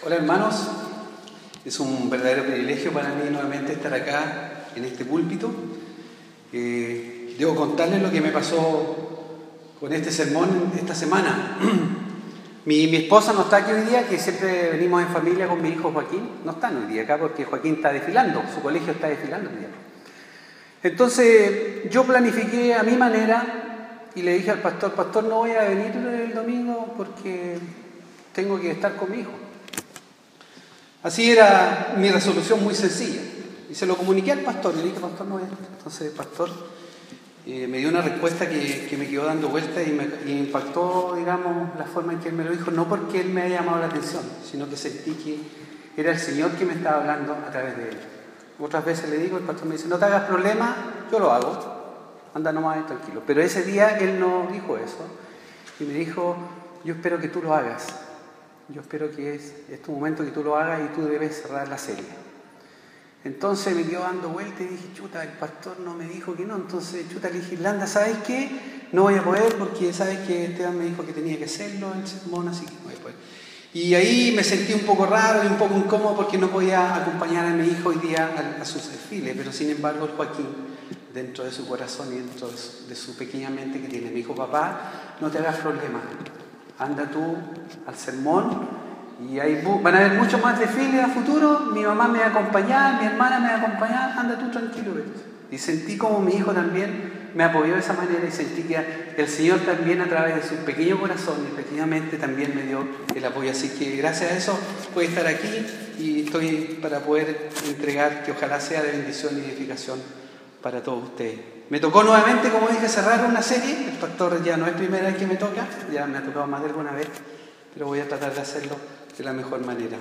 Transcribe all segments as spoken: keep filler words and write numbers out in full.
Hola hermanos, es un verdadero privilegio para mí nuevamente estar acá en este púlpito. Eh, debo contarles lo que me pasó con este sermón esta semana. mi, mi esposa no está aquí hoy día, que siempre venimos en familia con mi hijo Joaquín. No están hoy día acá porque Joaquín está desfilando, su colegio está desfilando hoy día. Entonces yo planifiqué a mi manera y le dije al pastor, pastor, no voy a venir el domingo porque tengo que estar con mi hijo. Así era mi resolución, muy sencilla. Y se lo comuniqué al pastor, le dije, pastor, no voy a estar. Entonces el pastor eh, me dio una respuesta que, que me quedó dando vueltas y me y impactó, digamos, la forma en que él me lo dijo, no porque él me haya llamado la atención, sino que sentí que era el Señor que me estaba hablando a través de él. Otras veces le digo, el pastor me dice, no te hagas problema, yo lo hago, anda nomás tranquilo. Pero ese día él no dijo eso y me dijo, yo espero que tú lo hagas. Yo espero que es este momento que tú lo hagas y tú debes cerrar la serie. Entonces me quedo dando vueltas y dije, chuta, el pastor no me dijo que no. Entonces, chuta, le dije, Irlanda, ¿sabes qué? No voy a poder porque sabes que Esteban me dijo que tenía que hacerlo el sermón, así que no voy a poder. Y ahí me sentí un poco raro y un poco incómodo porque no podía acompañar a mi hijo hoy día a, a sus desfiles. Pero sin embargo, Joaquín, dentro de su corazón y dentro de su, de su pequeña mente que tiene, me dijo, papá, no te hagas problema. Anda tú al sermón y ahí van a haber muchos más desfiles a futuro, mi mamá me va a acompañar, mi hermana me va a acompañar, anda tú tranquilo. Y sentí como mi hijo también me apoyó de esa manera y sentí que el Señor también a través de su pequeño corazón y pequeñamente también me dio el apoyo. Así que gracias a eso puedo estar aquí y estoy para poder entregar que ojalá sea de bendición y edificación para todos ustedes. Me tocó nuevamente, como dije, cerrar una serie. El pastor ya no es primera vez que me toca, ya me ha tocado más de alguna vez, pero voy a tratar de hacerlo de la mejor manera.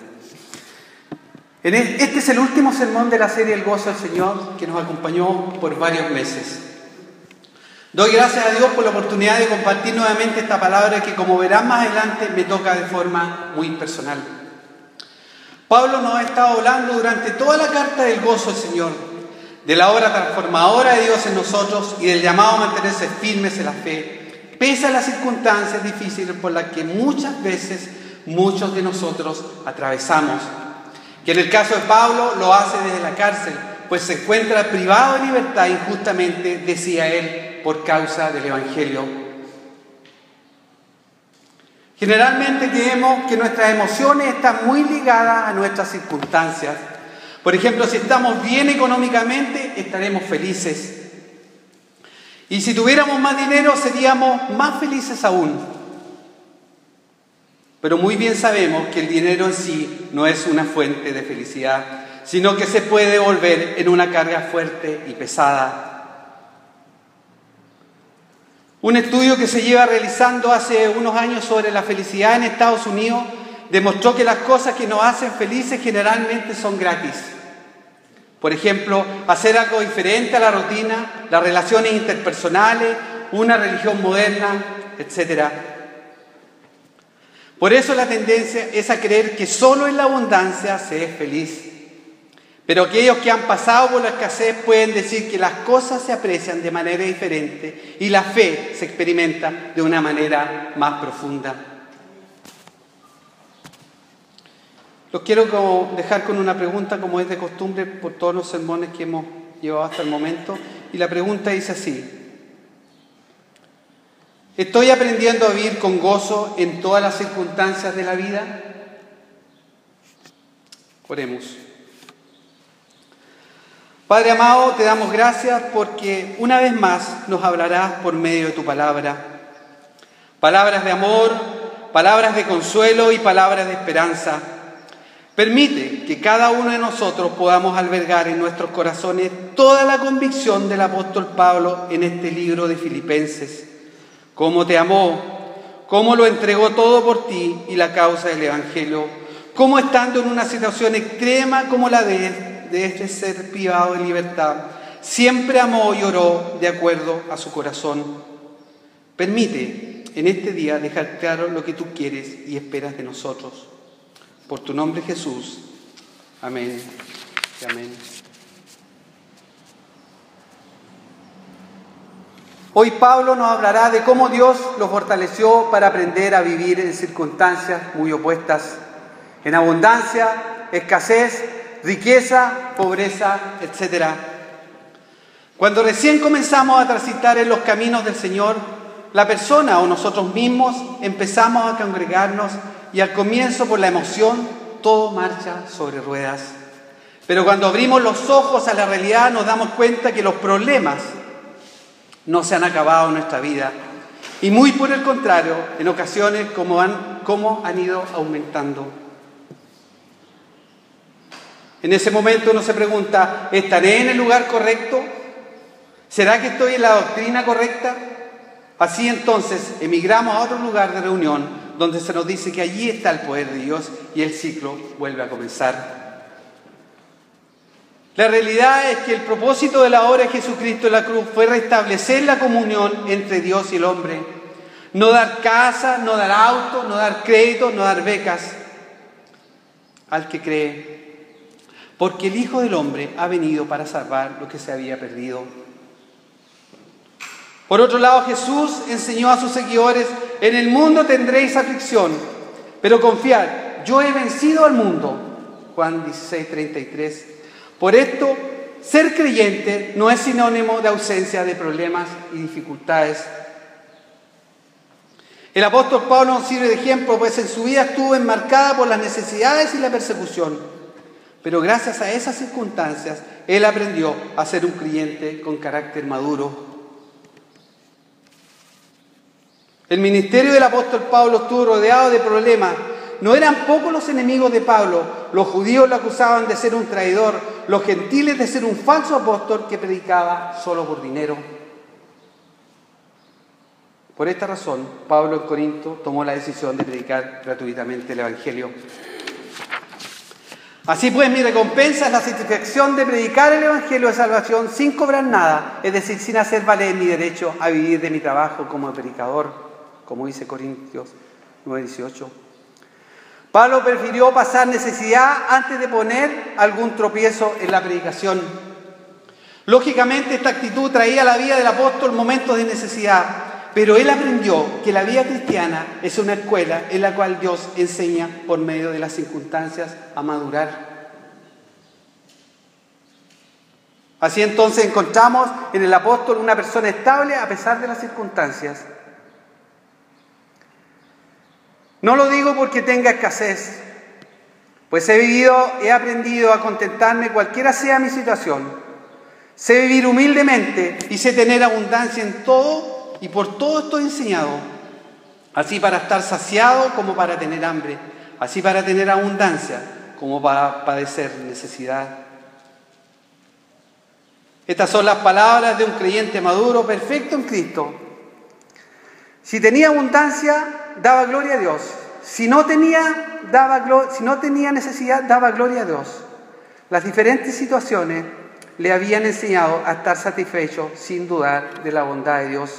Este es el último sermón de la serie El Gozo del Señor, que nos acompañó por varios meses. Doy gracias a Dios por la oportunidad de compartir nuevamente esta palabra que, como verán más adelante, me toca de forma muy personal. Pablo nos ha estado hablando durante toda la carta del gozo del Señor, de la obra transformadora de Dios en nosotros y del llamado a mantenerse firmes en la fe, pese a las circunstancias difíciles por las que muchas veces muchos de nosotros atravesamos. Que en el caso de Pablo lo hace desde la cárcel, pues se encuentra privado de libertad injustamente, decía él, por causa del Evangelio. Generalmente creemos que nuestras emociones están muy ligadas a nuestras circunstancias. Por ejemplo, si estamos bien económicamente, estaremos felices. Y si tuviéramos más dinero, seríamos más felices aún. Pero muy bien sabemos que el dinero en sí no es una fuente de felicidad, sino que se puede volver en una carga fuerte y pesada. Un estudio que se lleva realizando hace unos años sobre la felicidad en Estados Unidos demostró que las cosas que nos hacen felices generalmente son gratis. Por ejemplo, hacer algo diferente a la rutina, las relaciones interpersonales, una religión moderna, etcétera. Por eso la tendencia es a creer que solo en la abundancia se es feliz. Pero aquellos que han pasado por la escasez pueden decir que las cosas se aprecian de manera diferente y la fe se experimenta de una manera más profunda. Los quiero dejar con una pregunta, como es de costumbre por todos los sermones que hemos llevado hasta el momento. Y la pregunta dice así: ¿estoy aprendiendo a vivir con gozo en todas las circunstancias de la vida? Oremos. Padre amado, te damos gracias porque una vez más nos hablarás por medio de tu palabra. Palabras de amor, palabras de consuelo y palabras de esperanza. Permite que cada uno de nosotros podamos albergar en nuestros corazones toda la convicción del apóstol Pablo en este libro de Filipenses. Cómo te amó, cómo lo entregó todo por ti y la causa del Evangelio, cómo estando en una situación extrema como la de, de este ser privado de libertad, siempre amó y oró de acuerdo a su corazón. Permite en este día dejar claro lo que tú quieres y esperas de nosotros. Por tu nombre, Jesús. Amén y amén. Hoy Pablo nos hablará de cómo Dios lo fortaleció para aprender a vivir en circunstancias muy opuestas en abundancia, escasez, riqueza, pobreza, etcétera. Cuando recién comenzamos a transitar en los caminos del Señor, la persona o nosotros mismos empezamos a congregarnos y al comienzo por la emoción todo marcha sobre ruedas. Pero cuando abrimos los ojos a la realidad nos damos cuenta que los problemas no se han acabado en nuestra vida y muy por el contrario, en ocasiones como han, como han ido aumentando. En ese momento uno se pregunta, ¿estaré en el lugar correcto? ¿Será que estoy en la doctrina correcta? Así entonces emigramos a otro lugar de reunión donde se nos dice que allí está el poder de Dios y el ciclo vuelve a comenzar. La realidad es que el propósito de la obra de Jesucristo en la cruz fue restablecer la comunión entre Dios y el hombre. No dar casa, no dar auto, no dar crédito, no dar becas al que cree. Porque el Hijo del Hombre ha venido para salvar lo que se había perdido. Por otro lado, Jesús enseñó a sus seguidores, en el mundo tendréis aflicción, pero confiad, yo he vencido al mundo. Juan dieciséis, treinta y tres. Por esto, ser creyente no es sinónimo de ausencia de problemas y dificultades. El apóstol Pablo nos sirve de ejemplo, pues en su vida estuvo enmarcada por las necesidades y la persecución. Pero gracias a esas circunstancias, él aprendió a ser un creyente con carácter maduro. El ministerio del apóstol Pablo estuvo rodeado de problemas. No eran pocos los enemigos de Pablo. Los judíos lo acusaban de ser un traidor, los gentiles de ser un falso apóstol que predicaba solo por dinero. Por esta razón, Pablo en Corinto tomó la decisión de predicar gratuitamente el Evangelio. Así pues, mi recompensa es la satisfacción de predicar el Evangelio de salvación sin cobrar nada, es decir, sin hacer valer mi derecho a vivir de mi trabajo como predicador, como dice Corintios nueve dieciocho. Pablo prefirió pasar necesidad antes de poner algún tropiezo en la predicación. Lógicamente, esta actitud traía a la vida del apóstol momentos de necesidad, pero él aprendió que la vida cristiana es una escuela en la cual Dios enseña por medio de las circunstancias a madurar. Así entonces encontramos en el apóstol una persona estable a pesar de las circunstancias. No lo digo porque tenga escasez, pues he vivido, he aprendido a contentarme cualquiera sea mi situación. Sé vivir humildemente y sé tener abundancia en todo y por todo estoy enseñado. Así para estar saciado como para tener hambre, así para tener abundancia como para padecer necesidad. Estas son las palabras de un creyente maduro, perfecto en Cristo. Si tenía abundancia, daba gloria a Dios. Si no tenía, daba glo- si no tenía necesidad, daba gloria a Dios. Las diferentes situaciones le habían enseñado a estar satisfecho sin dudar de la bondad de Dios.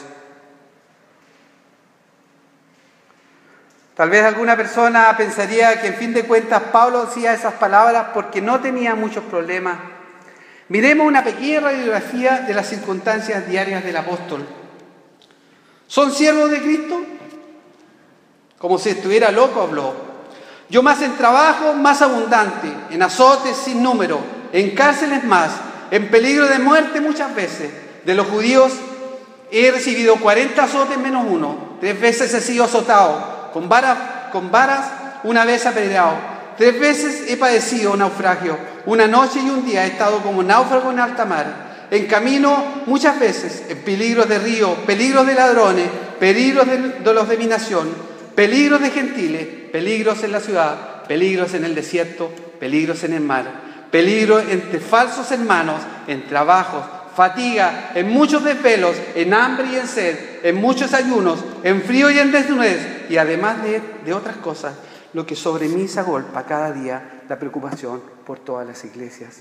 Tal vez alguna persona pensaría que en fin de cuentas Pablo decía esas palabras porque no tenía muchos problemas. Miremos una pequeña radiografía de las circunstancias diarias del apóstol. ¿Son siervos de Cristo? Como si estuviera loco habló. Yo más en trabajo, más abundante, en azotes sin número, en cárceles más, en peligro de muerte muchas veces. De los judíos he recibido cuarenta azotes menos uno. Tres veces he sido azotado, con varas, con varas una vez apedreado. Tres veces he padecido naufragio. Una noche y un día he estado como náufrago en alta mar. En camino muchas veces, en peligros de río, peligros de ladrones, peligros de, de los de mi nación, peligros de gentiles, peligros en la ciudad, peligros en el desierto, peligros en el mar, peligros entre falsos hermanos, en trabajos, fatiga, en muchos desvelos, en hambre y en sed, en muchos ayunos, en frío y en desnudez, y además de, de otras cosas, lo que sobre mí se agolpa cada día, la preocupación por todas las iglesias.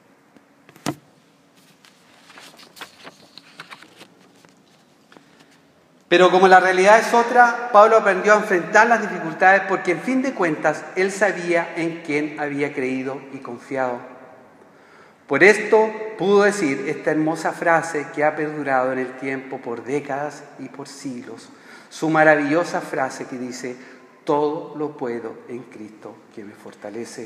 Pero como la realidad es otra, Pablo aprendió a enfrentar las dificultades porque en fin de cuentas él sabía en quién había creído y confiado. Por esto pudo decir esta hermosa frase que ha perdurado en el tiempo por décadas y por siglos. Su maravillosa frase que dice: todo lo puedo en Cristo que me fortalece.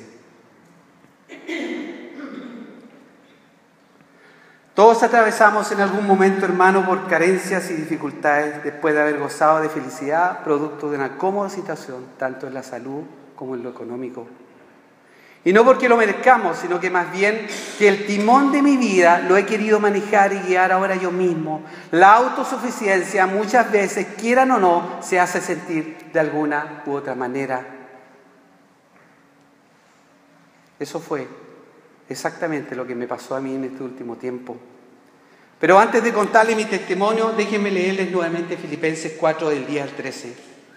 Todos atravesamos en algún momento, hermano, por carencias y dificultades después de haber gozado de felicidad, producto de una cómoda situación, tanto en la salud como en lo económico. Y no porque lo merezcamos, sino que más bien que el timón de mi vida lo he querido manejar y guiar ahora yo mismo. La autosuficiencia muchas veces, quieran o no, se hace sentir de alguna u otra manera. Eso fue exactamente lo que me pasó a mí en este último tiempo. Pero antes de contarles mi testimonio, déjenme leerles nuevamente Filipenses cuatro del diez al trece.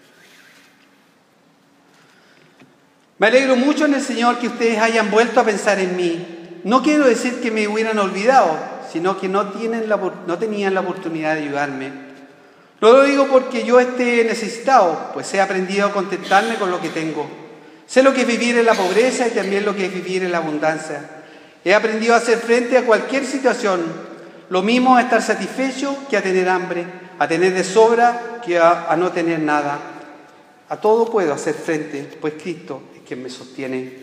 Me alegro mucho en el Señor que ustedes hayan vuelto a pensar en mí. No quiero decir que me hubieran olvidado, sino que no, tienen la, no tenían la oportunidad de ayudarme. No lo digo porque yo esté necesitado, pues he aprendido a contentarme con lo que tengo. Sé lo que es vivir en la pobreza y también lo que es vivir en la abundancia. He aprendido a hacer frente a cualquier situación. Lo mismo a estar satisfecho que a tener hambre, a tener de sobra que a, a no tener nada. A todo puedo hacer frente, pues Cristo es quien me sostiene.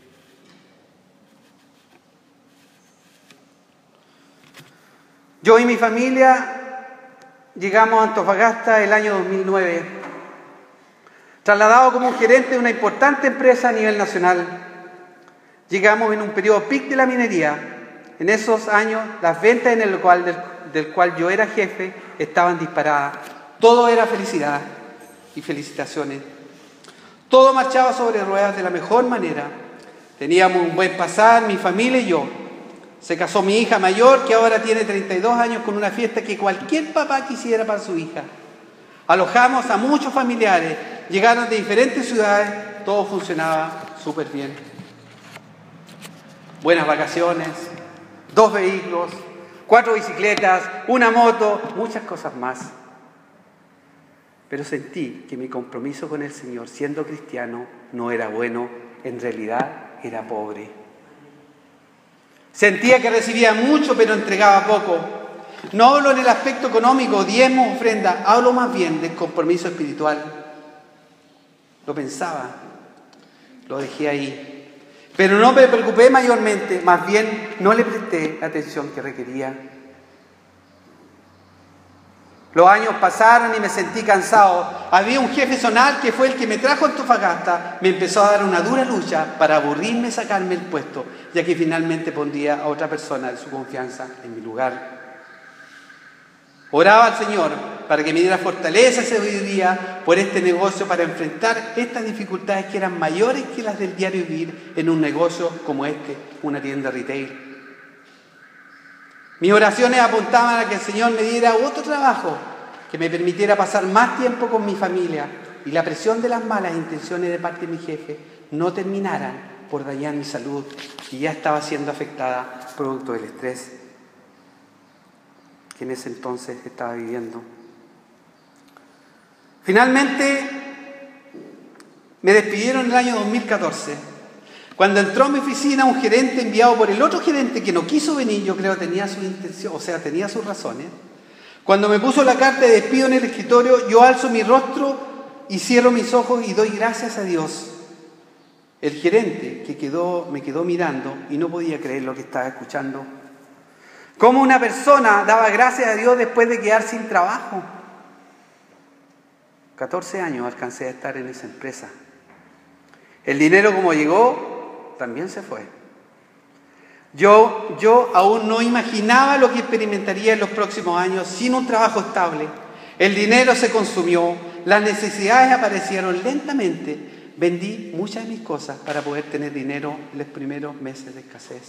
Yo y mi familia llegamos a Antofagasta el año dos mil nueve, trasladado como gerente de una importante empresa a nivel nacional. Llegamos en un periodo pic de la minería. En esos años, las ventas en el local del, del cual yo era jefe estaban disparadas. Todo era felicidad y felicitaciones. Todo marchaba sobre ruedas de la mejor manera. Teníamos un buen pasar, mi familia y yo. Se casó mi hija mayor, que ahora tiene treinta y dos años, con una fiesta que cualquier papá quisiera para su hija. Alojamos a muchos familiares, llegaron de diferentes ciudades, todo funcionaba súper bien. Buenas vacaciones, dos vehículos, cuatro bicicletas, una moto, muchas cosas más. Pero sentí que mi compromiso con el Señor, siendo cristiano, no era bueno, en realidad era pobre. Sentía que recibía mucho, pero entregaba poco. No hablo en el aspecto económico, diezmo, ofrenda, hablo más bien del compromiso espiritual. Lo pensaba, lo dejé ahí. Pero no me preocupé mayormente, más bien no le presté la atención que requería. Los años pasaron y me sentí cansado. Había un jefe zonal que fue el que me trajo a Antofagasta. Me empezó a dar una dura lucha para aburrirme y sacarme el puesto, ya que finalmente pondría a otra persona de su confianza en mi lugar. Oraba al Señor para que me diera fortaleza y sabiduría por este negocio, para enfrentar estas dificultades que eran mayores que las del diario vivir en un negocio como este, una tienda retail. Mis oraciones apuntaban a que el Señor me diera otro trabajo que me permitiera pasar más tiempo con mi familia y la presión de las malas intenciones de parte de mi jefe no terminaran por dañar mi salud, que ya estaba siendo afectada producto del estrés que en ese entonces estaba viviendo. Finalmente me despidieron en el año dos mil catorce. Cuando entró a mi oficina un gerente enviado por el otro gerente que no quiso venir, yo creo tenía su intención, o sea, tenía sus razones. Cuando me puso la carta de despido en el escritorio, yo alzo mi rostro y cierro mis ojos y doy gracias a Dios. El gerente que quedó, me quedó mirando y no podía creer lo que estaba escuchando. ¿Cómo una persona daba gracias a Dios después de quedar sin trabajo? catorce años alcancé a estar en esa empresa. El dinero como llegó, también se fue. Yo, yo aún no imaginaba lo que experimentaría en los próximos años sin un trabajo estable. El dinero se consumió, las necesidades aparecieron lentamente. Vendí muchas de mis cosas para poder tener dinero en los primeros meses de escasez.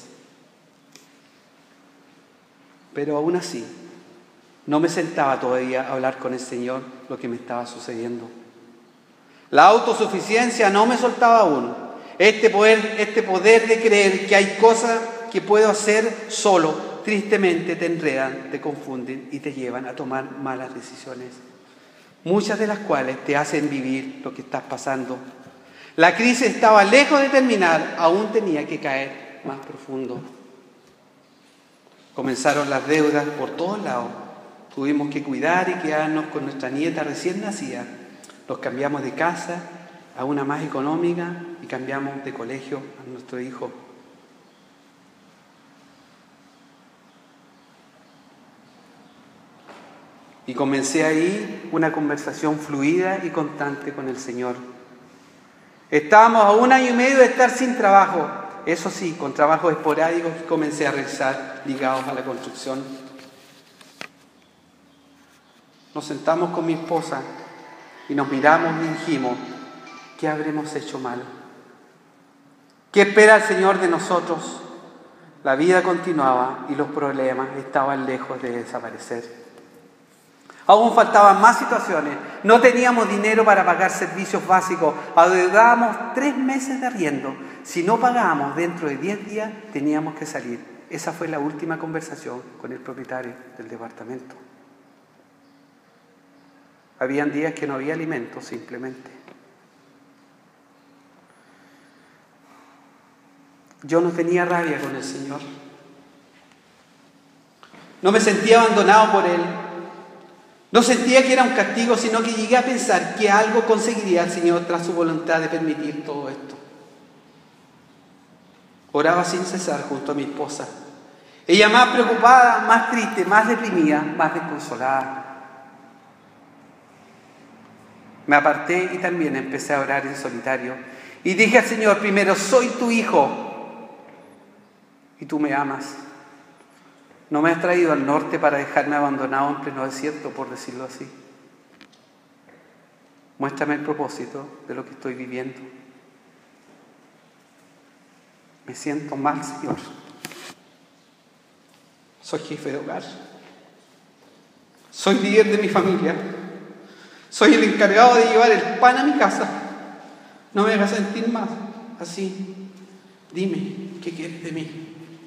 Pero aún así, no me sentaba todavía a hablar con el Señor lo que me estaba sucediendo. La autosuficiencia no me soltaba aún. Este poder, este poder de creer que hay cosas que puedo hacer solo, tristemente te enredan, te confunden y te llevan a tomar malas decisiones, muchas de las cuales te hacen vivir lo que estás pasando. La crisis estaba lejos de terminar, aún tenía que caer más profundo. Comenzaron las deudas por todos lados. Tuvimos que cuidar y quedarnos con nuestra nieta recién nacida. Nos cambiamos de casa a una más económica y cambiamos de colegio a nuestro hijo. Y comencé ahí una conversación fluida y constante con el Señor. Estábamos a un año y medio de estar sin trabajo, eso sí, con trabajos esporádicos que comencé a realizar ligados a la construcción. Nos sentamos con mi esposa y nos miramos y dijimos, ¿qué habremos hecho mal? ¿Qué espera el Señor de nosotros? La vida continuaba y los problemas estaban lejos de desaparecer. Aún faltaban más situaciones. No teníamos dinero para pagar servicios básicos. Adeudábamos tres meses de arriendo. Si no pagábamos dentro de diez días, teníamos que salir. Esa fue la última conversación con el propietario del departamento. Habían días que no había alimento, simplemente. Yo no tenía rabia con el Señor. No me sentía abandonado por Él. No sentía que era un castigo, sino que llegué a pensar que algo conseguiría el Señor tras su voluntad de permitir todo esto. Oraba sin cesar junto a mi esposa. Ella más preocupada, más triste, más deprimida, más desconsolada. Me aparté y también empecé a orar en solitario. Y dije al Señor, primero, soy tu hijo y tú me amas. No me has traído al norte para dejarme abandonado en pleno desierto, por decirlo así. Muéstrame el propósito de lo que estoy viviendo. Me siento mal, Señor. Soy jefe de hogar. Soy líder de mi familia. Soy el encargado de llevar el pan a mi casa. No me hagas sentir más así. Dime, ¿qué quieres de mí?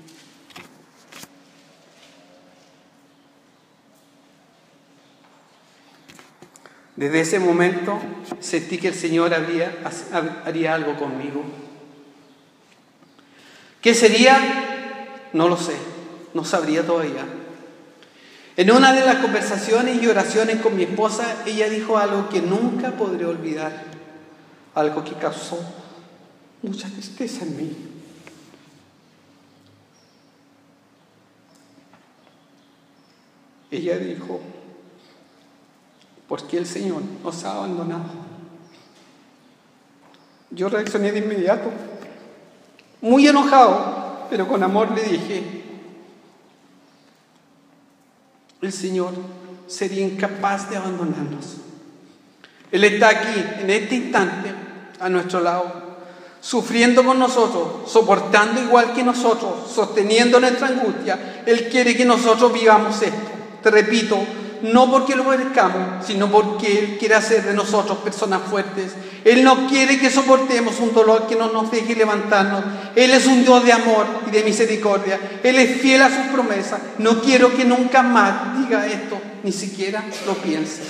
Desde ese momento sentí que el Señor haría, haría algo conmigo. ¿Qué sería? No lo sé, no sabría todavía. En una de las conversaciones y oraciones con mi esposa, ella dijo algo que nunca podré olvidar, algo que causó mucha tristeza en mí. Ella dijo, ¿por qué el Señor nos ha abandonado? Yo reaccioné de inmediato, muy enojado, pero con amor le dije, el Señor sería incapaz de abandonarnos. Él está aquí, en este instante, a nuestro lado, sufriendo con nosotros, soportando igual que nosotros, sosteniendo nuestra angustia. Él quiere que nosotros vivamos esto. Te repito, no porque lo merezcamos, sino porque Él quiere hacer de nosotros personas fuertes. Él no quiere que soportemos un dolor que no nos deje levantarnos. Él es un Dios de amor y de misericordia. Él es fiel a sus promesas. No quiero que nunca más diga esto, ni siquiera lo pienses.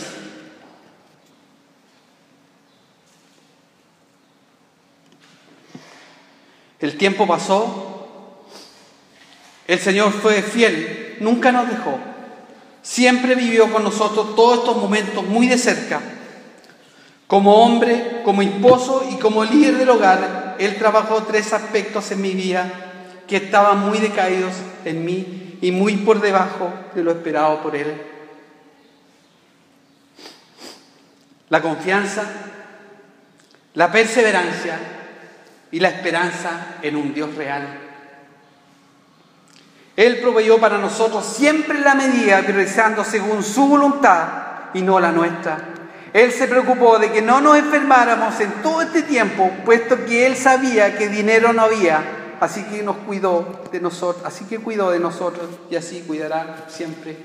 El tiempo pasó. El Señor fue fiel, nunca nos dejó. Siempre vivió con nosotros todos estos momentos muy de cerca. Como hombre, como esposo y como líder del hogar, Él trabajó tres aspectos en mi vida que estaban muy decaídos en mí y muy por debajo de lo esperado por Él. La confianza, la perseverancia y la esperanza en un Dios real. Él proveyó para nosotros siempre la medida, priorizando según su voluntad y no la nuestra. Él se preocupó de que no nos enfermáramos en todo este tiempo, puesto que Él sabía que dinero no había, así que nos cuidó de nosotros, así que cuidó de nosotros y así cuidará siempre.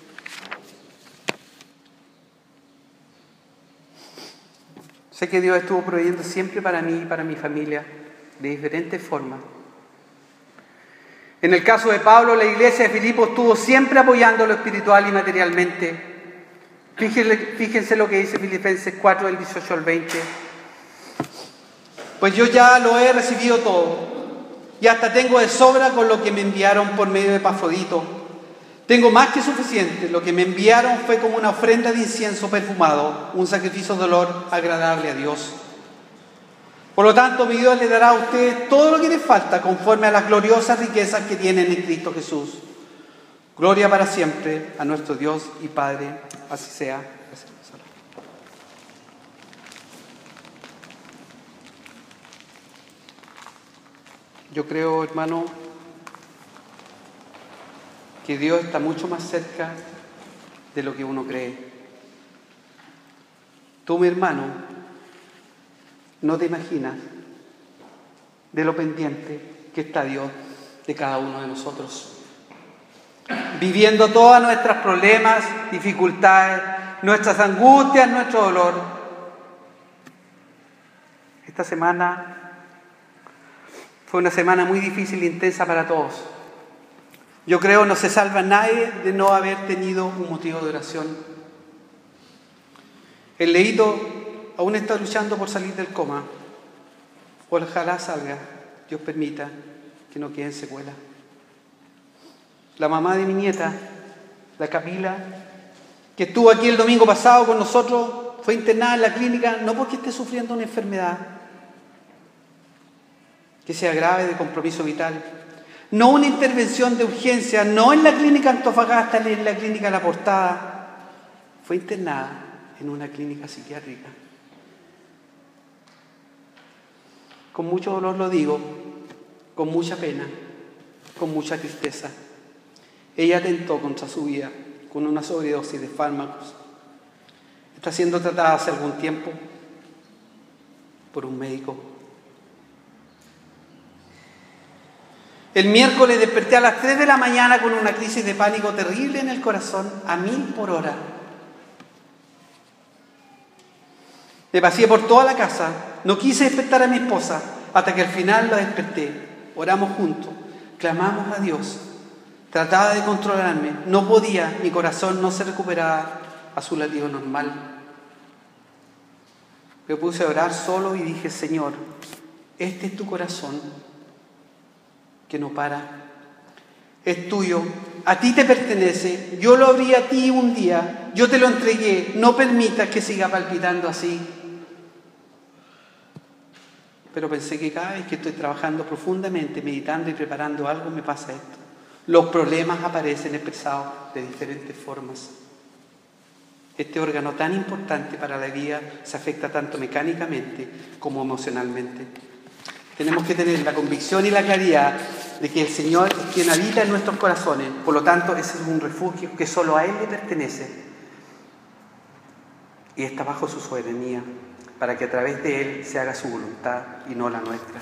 Sé que Dios estuvo proveyendo siempre para mí y para mi familia, de diferentes formas. En el caso de Pablo, la iglesia de Filipos estuvo siempre apoyándolo espiritual y materialmente. Fíjense, fíjense lo que dice Filipenses cuatro, del dieciocho al veinte. Pues yo ya lo he recibido todo, y hasta tengo de sobra con lo que me enviaron por medio de Epafrodito. Tengo más que suficiente. Lo que me enviaron fue como una ofrenda de incienso perfumado, un sacrificio de olor agradable a Dios. Por lo tanto, mi Dios le dará a ustedes todo lo que les falta conforme a las gloriosas riquezas que tienen en Cristo Jesús. Gloria para siempre a nuestro Dios y Padre. Así sea. Yo creo, hermano, que Dios está mucho más cerca de lo que uno cree. Tú, mi hermano, no te imaginas de lo pendiente que está Dios de cada uno de nosotros. Viviendo todos nuestros problemas, dificultades, nuestras angustias, nuestro dolor. Esta semana fue una semana muy difícil e intensa para todos. Yo creo no se salva nadie de no haber tenido un motivo de oración. El Leito aún está luchando por salir del coma. Ojalá salga, Dios permita que no queden secuelas. La mamá de mi nieta, la Camila, que estuvo aquí el domingo pasado con nosotros, fue internada en la clínica, no porque esté sufriendo una enfermedad que sea grave de compromiso vital, no una intervención de urgencia, no en la clínica Antofagasta ni en la clínica La Portada, fue internada en una clínica psiquiátrica. Con mucho dolor lo digo, con mucha pena, con mucha tristeza. Ella atentó contra su vida con una sobredosis de fármacos. Está siendo tratada hace algún tiempo por un médico. El miércoles desperté a las tres de la mañana con una crisis de pánico terrible en el corazón, a mil por hora. Me paseé por toda la casa, no quise despertar a mi esposa, hasta que al final la desperté. Oramos juntos, clamamos a Dios. Trataba de controlarme, no podía, mi corazón no se recuperaba a su latido normal. Me puse a orar solo y dije: Señor, este es tu corazón que no para, es tuyo, a ti te pertenece, yo lo abrí a ti un día, yo te lo entregué, no permitas que siga palpitando así. Pero pensé que cada vez que estoy trabajando profundamente, meditando y preparando algo, me pasa esto. Los problemas aparecen expresados de diferentes formas. Este órgano tan importante para la vida se afecta tanto mecánicamente como emocionalmente. Tenemos que tener la convicción y la claridad de que el Señor es quien habita en nuestros corazones. Por lo tanto, ese es un refugio que solo a Él le pertenece. Y está bajo su soberanía, para que a través de Él se haga su voluntad y no la nuestra.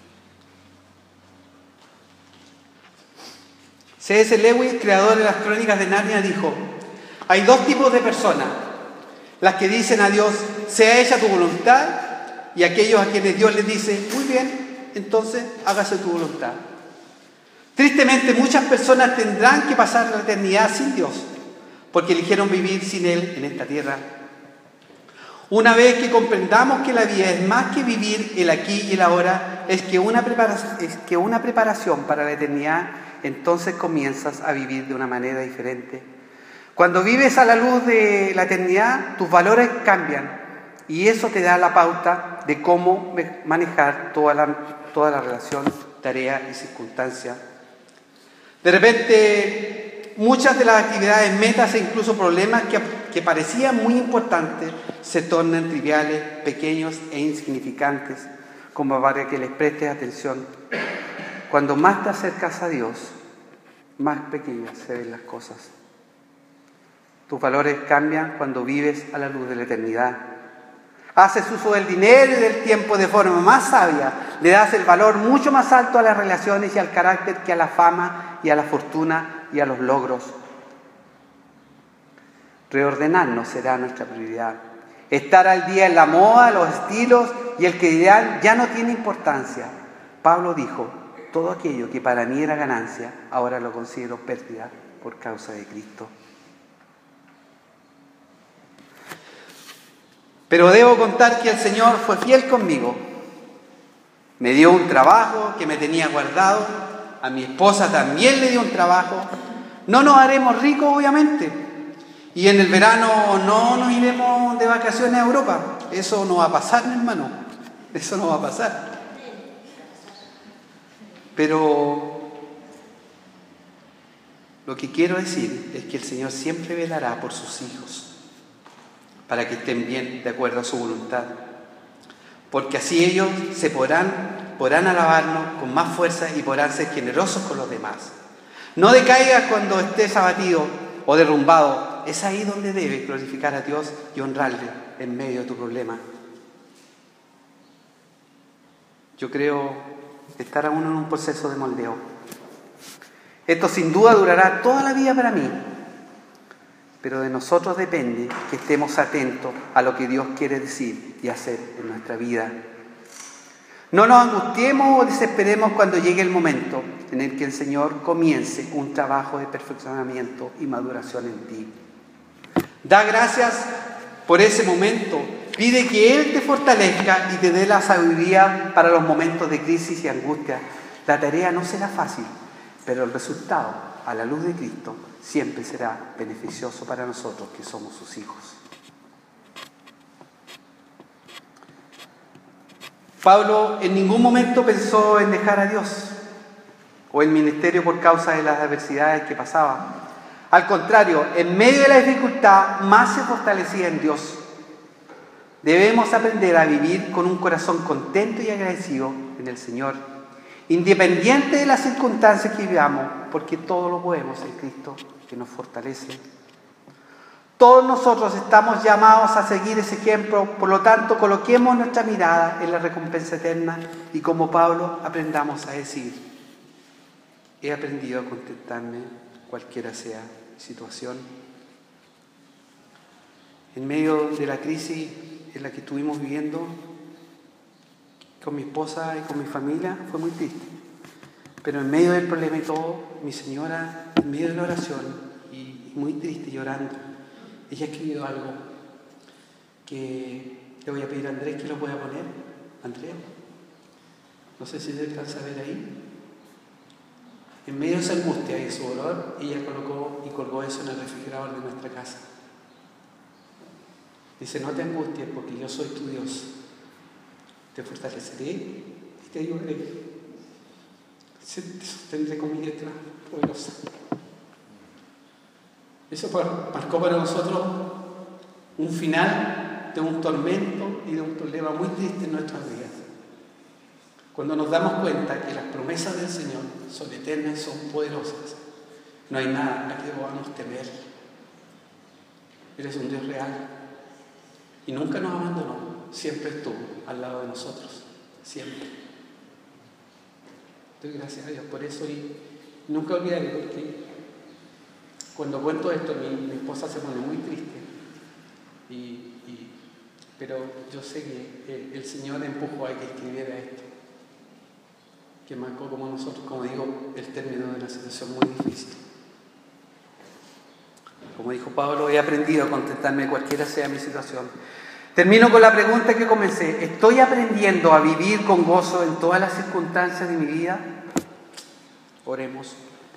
C S Lewis, creador de las Crónicas de Narnia, dijo: hay dos tipos de personas, las que dicen a Dios, sea hecha tu voluntad, y aquellos a quienes Dios les dice, muy bien, entonces hágase tu voluntad. Tristemente, muchas personas tendrán que pasar la eternidad sin Dios, porque eligieron vivir sin Él en esta tierra. Una vez que comprendamos que la vida es más que vivir el aquí y el ahora, es que una preparación, es que una preparación para la eternidad, entonces comienzas a vivir de una manera diferente. Cuando vives a la luz de la eternidad, tus valores cambian y eso te da la pauta de cómo manejar toda la, toda la relación, tarea y circunstancia. De repente, muchas de las actividades, metas e incluso problemas que, que parecían muy importantes se tornan triviales, pequeños e insignificantes, como para que les prestes atención. Cuando más te acercas a Dios, más pequeñas se ven las cosas. Tus valores cambian cuando vives a la luz de la eternidad. Haces uso del dinero y del tiempo de forma más sabia. Le das el valor mucho más alto a las relaciones y al carácter que a la fama y a la fortuna y a los logros. Reordenarnos será nuestra prioridad. Estar al día en la moda, los estilos y el que dirán ya no tiene importancia. Pablo dijo: todo aquello que para mí era ganancia, ahora lo considero pérdida por causa de Cristo. Pero debo contar que el Señor fue fiel conmigo. Me dio un trabajo que me tenía guardado. A mi esposa también le dio un trabajo. No nos haremos ricos, obviamente. Y en el verano no nos iremos de vacaciones a Europa. Eso no va a pasar, mi hermano. Eso no va a pasar. Pero lo que quiero decir es que el Señor siempre velará por sus hijos, para que estén bien de acuerdo a su voluntad. Porque así ellos se podrán, podrán alabarnos con más fuerza y podrán ser generosos con los demás. No decaigas cuando estés abatido o derrumbado. Es ahí donde debes glorificar a Dios y honrarle en medio de tu problema. Yo creo estar aún en un proceso de moldeo. Esto sin duda durará toda la vida para mí, pero de nosotros depende que estemos atentos a lo que Dios quiere decir y hacer en nuestra vida. No nos angustiemos o desesperemos cuando llegue el momento en el que el Señor comience un trabajo de perfeccionamiento y maduración en ti. Da gracias por ese momento. Pide que Él te fortalezca y te dé la sabiduría para los momentos de crisis y angustia. La tarea no será fácil, pero el resultado, a la luz de Cristo, siempre será beneficioso para nosotros que somos sus hijos. Pablo en ningún momento pensó en dejar a Dios o el ministerio por causa de las adversidades que pasaba. Al contrario, en medio de la dificultad, más se fortalecía en Dios. Debemos aprender a vivir con un corazón contento y agradecido en el Señor, independiente de las circunstancias que vivamos, porque todo lo podemos en Cristo que nos fortalece. Todos nosotros estamos llamados a seguir ese ejemplo, por lo tanto, coloquemos nuestra mirada en la recompensa eterna y como Pablo aprendamos a decir: he aprendido a contentarme cualquiera sea la situación. En medio de la crisis en la que estuvimos viviendo con mi esposa y con mi familia, fue muy triste. Pero en medio del problema y todo, mi señora, en medio de la oración, y muy triste, llorando, ella escribió algo que le voy a pedir a Andrés que lo pueda poner. Andrés, no sé si se alcanza a ver ahí. En medio de esa angustia y de su dolor, ella colocó y colgó eso en el refrigerador de nuestra casa. Dice: no te angusties porque yo soy tu Dios. Te fortaleceré y te ayudaré. Te sostendré con mi letra poderosa. Eso marcó para nosotros un final de un tormento y de un problema muy triste en nuestras vidas. Cuando nos damos cuenta que las promesas del Señor son eternas y son poderosas, no hay nada a que podamos temer. Él es un Dios real y nunca nos abandonó, siempre estuvo al lado de nosotros, siempre. Doy gracias a Dios por eso y nunca olvidaré, porque cuando cuento esto mi, mi esposa se pone muy triste, y, y, pero yo sé que el, el Señor empujó a que escribiera esto, que marcó como nosotros, como digo, el término de una situación muy difícil. Como dijo Pablo, he aprendido a contentarme cualquiera sea mi situación. Termino con la pregunta que comencé: ¿estoy aprendiendo a vivir con gozo en todas las circunstancias de mi vida? Oremos.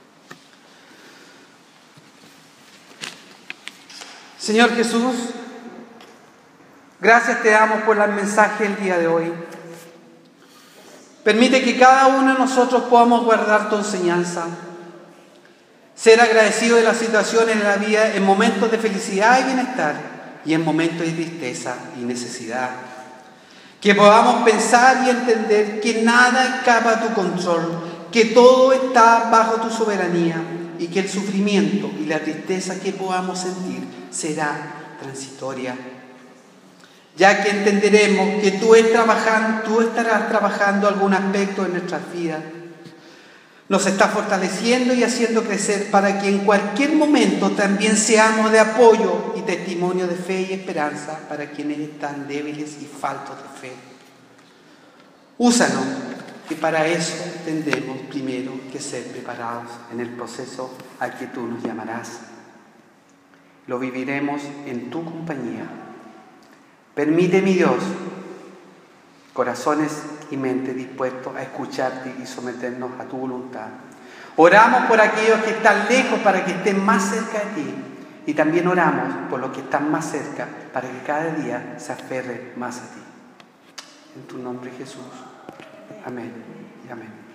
Señor Jesús, gracias te damos por el mensaje del día de hoy. Permite que cada uno de nosotros podamos guardar tu enseñanza, ser agradecido de las situaciones de la vida en momentos de felicidad y bienestar y en momentos de tristeza y necesidad. Que podamos pensar y entender que nada escapa a tu control, que todo está bajo tu soberanía y que el sufrimiento y la tristeza que podamos sentir será transitoria, ya que entenderemos que tú, es trabajando, tú estarás trabajando algún aspecto de nuestras vidas. Nos está fortaleciendo y haciendo crecer para que en cualquier momento también seamos de apoyo y testimonio de fe y esperanza para quienes están débiles y faltos de fe. Úsanos, que para eso tendremos primero que ser preparados en el proceso al que tú nos llamarás. Lo viviremos en tu compañía. Permite, mi Dios, corazones y mente dispuestos a escucharte y someternos a tu voluntad. Oramos por aquellos que están lejos para que estén más cerca de ti, y también oramos por los que están más cerca para que cada día se aferren más a ti. En tu nombre, Jesús. Amén y amén.